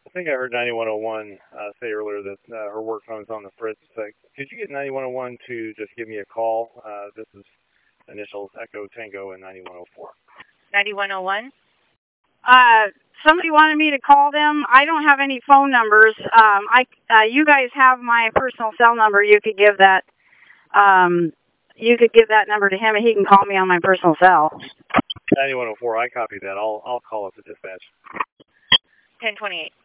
I think I heard 9101 say earlier that her work phone's on the fritz. Could you get 9101 to just give me a call? This is initials Echo Tango and 9104. 9101? Somebody wanted me to call them. I don't have any phone numbers. You guys have my personal cell number. You could give that. You could give that number to him, and he can call me on my personal cell. 9104. I copied that. I'll call up the dispatch. 1028.